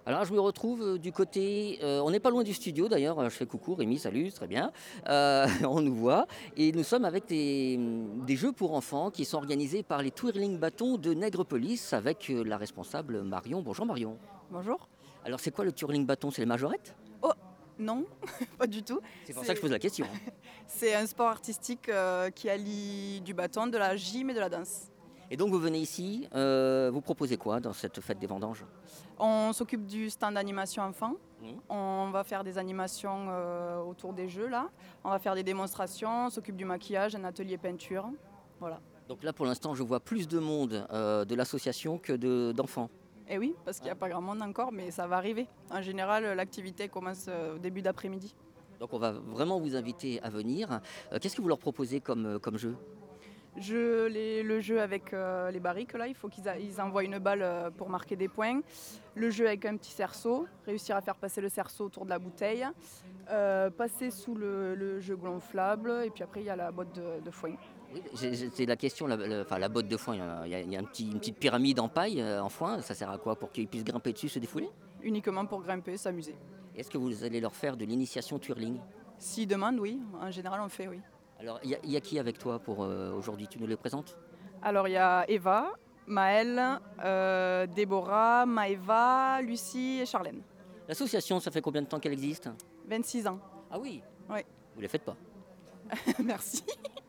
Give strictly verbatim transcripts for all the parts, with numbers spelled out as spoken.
Alors je me retrouve euh, du côté, euh, on n'est pas loin du studio d'ailleurs, euh, je fais coucou Rémi, salut, très bien, Euh, on nous voit, et nous sommes avec des, des jeux pour enfants qui sont organisés par les Twirling Bâtons de Nègrepelisse avec euh, la responsable Marion. Bonjour Marion. Bonjour. Alors c'est quoi le Twirling Bâton? C'est les majorettes? Oh, non, pas du tout. C'est pour ça que je pose la question, hein. C'est un sport artistique euh, qui allie du bâton, de la gym et de la danse. Et donc vous venez ici, euh, vous proposez quoi dans cette fête des vendanges? On s'occupe du stand d'animation enfant. Mhm. On va faire des animations euh, autour des jeux là. On va faire des démonstrations, on s'occupe du maquillage, un atelier peinture. Voilà. Donc là pour l'instant je vois plus de monde euh, de l'association que de- d'enfants. Et oui, parce qu'il n'y a pas grand monde encore, mais ça va arriver. En général, l'activité commence euh, au début d'après-midi. Donc on va vraiment vous inviter à venir. Euh, Qu'est-ce que vous leur proposez comme, euh, comme jeu? Je, les- le jeu avec euh, les barriques, là, il faut qu'ils a- ils envoient une balle euh, pour marquer des points. Le jeu avec un petit cerceau, réussir à faire passer le cerceau autour de la bouteille. Euh, passer sous le, le jeu gonflable. Et puis après, il y a la botte de, de foin. Oui, j'ai- j'ai- c'est la question, la, la- enfin, la botte de foin, il y a, il y a- il y a un petit- une petite pyramide en paille, euh, en foin, ça sert à quoi? Pour qu'ils puissent grimper dessus, se défouler? Uniquement pour grimper, s'amuser. Est-ce que vous allez leur faire de l'initiation twirling? S'ils demandent, oui. En général, on fait, oui. Alors, il y, a- il y a qui avec toi pour euh, aujourd'hui? Tu nous les présentes? Alors, il y a Eva, Maëlle, euh, Déborah, Maëva, Lucie et Charlène. L'association, ça fait combien de temps qu'elle existe? vingt-six ans. Ah oui, Ouais. vous les faites pas. Merci.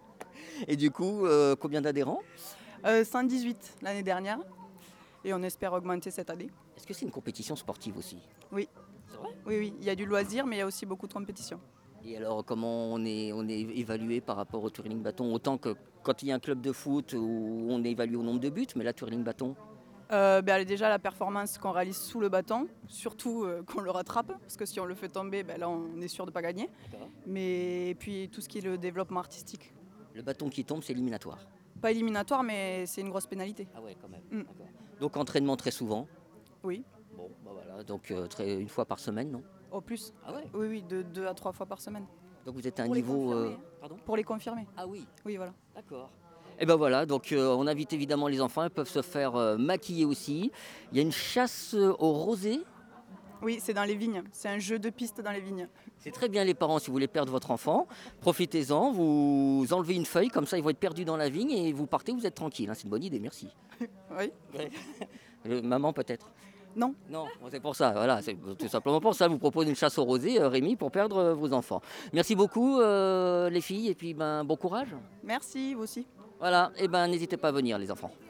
Et du coup, euh, combien d'adhérents? Euh, cent dix-huit l'année dernière. Et on espère augmenter cette année. Est-ce que c'est une compétition sportive aussi? Oui. C'est vrai? Oui, oui, il y a du loisir, mais il y a aussi beaucoup de compétition. Et alors, comment on est, on est évalué par rapport au twirling bâton? Autant que quand il y a un club de foot où on est évalué au nombre de buts, mais là, twirling bâton? Euh, ben, déjà, la performance qu'on réalise sous le bâton, surtout euh, qu'on le rattrape, parce que si on le fait tomber, ben, là, on est sûr de ne pas gagner. D'accord. Mais et puis tout ce qui est le développement artistique. Le bâton qui tombe, c'est éliminatoire. Pas éliminatoire, mais c'est une grosse pénalité. Ah ouais, quand même. Mm. D'accord. Donc entraînement très souvent. Oui, Bon, bah voilà, donc euh, très- une fois par semaine, non? au plus. Ah ouais. Oui, oui, de deux à trois fois par semaine. Donc vous êtes à un Pour les niveau. euh, confirmer. Pardon? Pour les confirmer. Ah oui, Oui, voilà. d'accord. Et ben voilà, donc euh, on invite évidemment les enfants, ils peuvent se faire euh, maquiller aussi. Il y a une chasse euh, au rosé. Oui, c'est dans les vignes. C'est un jeu de piste dans les vignes. C'est très bien les parents si vous voulez perdre votre enfant. Profitez-en, vous enlevez une feuille, comme ça ils vont être perdus dans la vigne et vous partez, vous êtes tranquille, hein. C'est une bonne idée, merci. Oui. Euh, maman peut-être? Non. Non, c'est pour ça, voilà, c'est tout simplement pour ça, je vous propose une chasse au rosé, euh, Rémi, pour perdre euh, vos enfants. Merci beaucoup euh, les filles, et puis ben, bon courage. Merci, vous aussi. Voilà, et ben n'hésitez pas à venir les enfants.